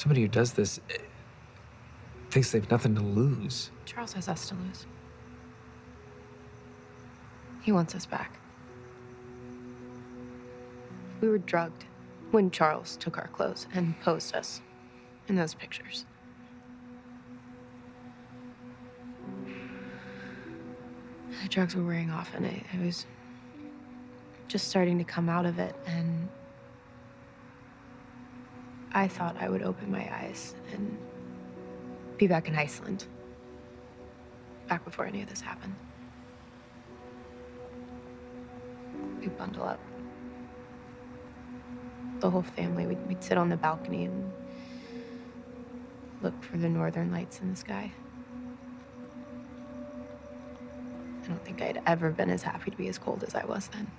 Somebody who does this thinks they've nothing to lose. Charles has us to lose. He wants us back. We were drugged when Charles took our clothes and posed us in those pictures. The drugs were wearing off, and I was just starting to come out of it, and I thought I would open my eyes and be back in Iceland, back before any of this happened. We'd bundle up. The whole family, we'd sit on the balcony and look for the northern lights in the sky. I don't think I'd ever been as happy to be as cold as I was then.